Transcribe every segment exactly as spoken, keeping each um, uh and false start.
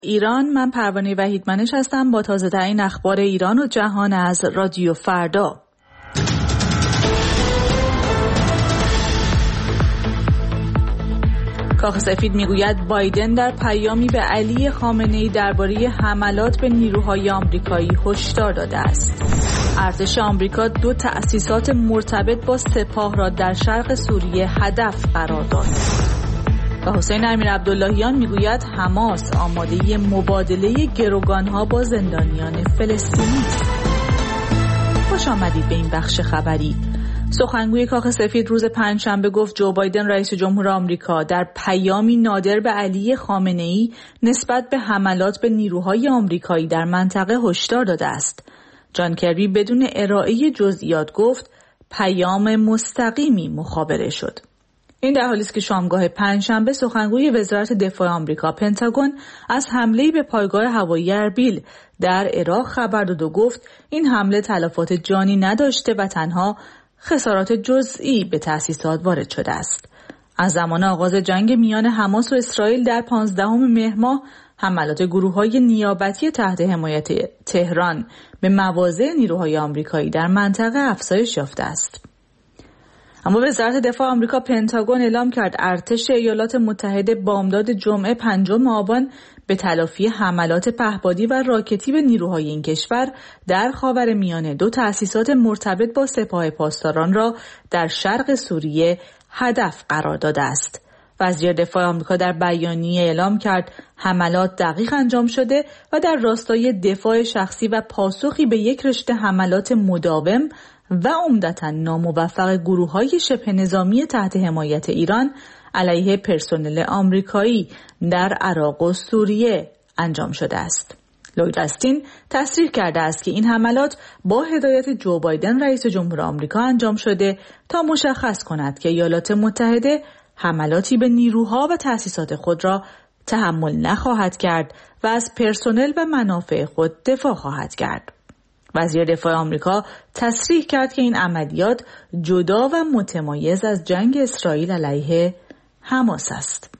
ایران، من پروانه وحیدمنش هستم با تازه ترین اخبار ایران و جهان از رادیو فردا. کاخ سفید میگوید بایدن در پیامی به علی خامنه‌ای درباره حملات به نیروهای آمریکایی هشدار داده است. ارتش آمریکا دو تأسیسات مرتبط با سپاه را در شرق سوریه هدف قرار داد. و حسین امیرعبداللهیان میگوید حماس آماده مبادله گروگانها با زندانیان فلسطینی است. خوش آمدید به این بخش خبری. سخنگوی کاخ سفید روز پنجشنبه گفت جو بایدن رئیس جمهور آمریکا در پیامی نادر به علی خامنه‌ای نسبت به حملات به نیروهای آمریکایی در منطقه هشدار داده است. جان کری بدون ارائه جزئیات گفت پیام مستقیمی مخابره شد. این در حالی است که شامگاه پنجشنبه سخنگوی وزارت دفاع آمریکا پنتاگون از حمله‌ای به پایگاه هوایی اربیل در عراق خبر داد و گفت این حمله تلفات جانی نداشته و تنها خسارات جزئی به تأسیسات وارد شده است. از زمان آغاز جنگ میان حماس و اسرائیل در پانزدهم مهر ماه حملات گروه‌های نیابتی تحت حمایت تهران به مواضع نیروهای آمریکایی در منطقه افزایش یافته است. اما وزارت دفاع آمریکا پنتاگون اعلام کرد ارتش ایالات متحده بامداد جمعه پنجم آبان به تلافی حملات پهپادی و راکتی به نیروهای این کشور در خاورمیانه دو تأسیسات مرتبط با سپاه پاسداران را در شرق سوریه هدف قرار داده است. وزیر دفاع آمریکا در بیانیه اعلام کرد حملات دقیق انجام شده و در راستای دفاع شخصی و پاسخی به یک رشته حملات مداوم و عمدتاً ناموفق گروه‌های شبه نظامی تحت حمایت ایران علیه پرسنل آمریکایی در عراق و سوریه انجام شده است. لوید استین تصریح کرده است که این حملات با هدایت جو بایدن رئیس جمهور آمریکا انجام شده تا مشخص کند که ایالات متحده حملاتی به نیروها و تأسیسات خود را تحمل نخواهد کرد و از پرسنل و منافع خود دفاع خواهد کرد. وزیر دفاع آمریکا تصریح کرد که این عملیات جدا و متمایز از جنگ اسرائیل علیه حماس است.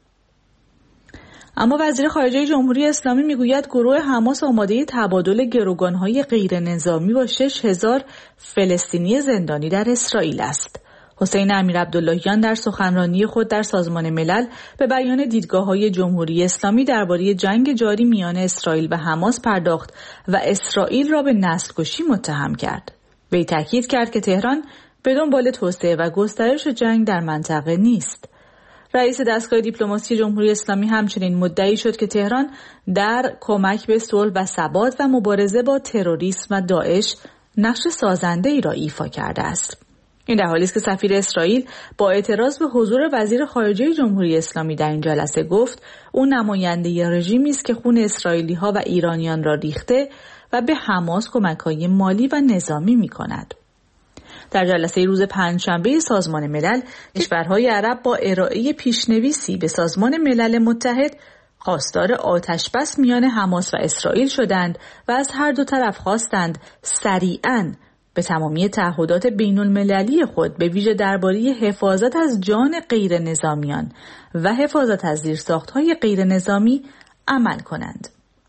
اما وزیر خارجه جمهوری اسلامی میگوید گروه حماس آماده تبادل گروگانهای غیر نظامی با شش هزار فلسطینی زندانی در اسرائیل است. حسین امیرعبداللهیان در سخنرانی خود در سازمان ملل به بیان دیدگاه‌های جمهوری اسلامی درباره جنگ جاری میان اسرائیل و حماس پرداخت و اسرائیل را به نسل‌کشی متهم کرد. وی تاکید کرد که تهران به دنبال توسعه و گسترش جنگ در منطقه نیست. رئیس دستگاه دیپلماسی جمهوری اسلامی همچنین مدعی شد که تهران در کمک به صلح و ثبات و مبارزه با تروریسم و داعش نقش سازنده‌ای را ایفا کرده است. این در حالی است که سفیر اسرائیل با اعتراض به حضور وزیر خارجه جمهوری اسلامی در این جلسه گفت او نماینده رژیمی است که خون اسرائیلی‌ها و ایرانیان را ریخته و به حماس کمک‌های مالی و نظامی می‌کند. در جلسه روز پنجشنبه سازمان ملل، کشورهای عرب با ارائه پیشنویسی به سازمان ملل متحد خواستار آتش‌بس میان حماس و اسرائیل شدند و از هر دو طرف خواستند سریعاً به تمامی تعهدات بین المللی خود به ویژه درباره حفاظت از جان غیر نظامیان و حفاظت از زیرساخت‌های غیر نظامی عمل کنند.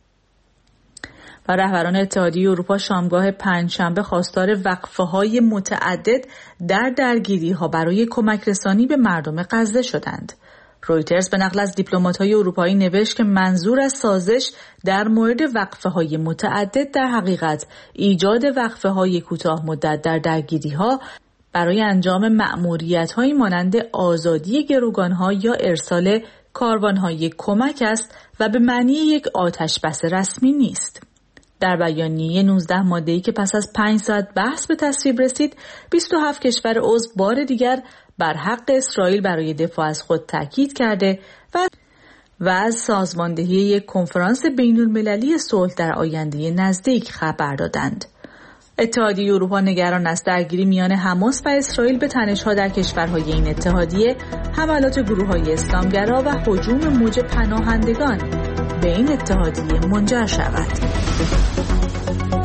و رهبران اتحادیه اروپا شامگاه پنجشنبه خواستار وقفه‌های متعدد در درگیری‌ها برای کمک رسانی به مردم غزه شدند. رویترز به نقل از دیپلمات‌های اروپایی نوشت که منظور از سازش در مورد وقفه‌های متعدد در حقیقت ایجاد وقفه‌های کوتاه مدت در درگیری‌ها برای انجام مأموریت‌هایی مانند آزادی گروگان‌ها یا ارسال کاروان‌های کمک است و به معنی یک آتش‌بس رسمی نیست. در بیانیه نوزده ماده‌ای که پس از پنج ساعت بحث به تصویب رسید، بیست و هفت کشور عضو بار دیگر بر حق اسرائیل برای دفاع از خود تاکید کرده و و از سازماندهی یک کنفرانس بین‌المللی صلح در آینده نزدیک خبر دادند. اتحادیه اروپا نگران است درگیری میان حماس و اسرائیل به تنش‌ها در کشورهای این اتحادیه، حملات گروه‌های اسلامگرا و هجوم موج پناهندگان به این اتحادیه منجر شود.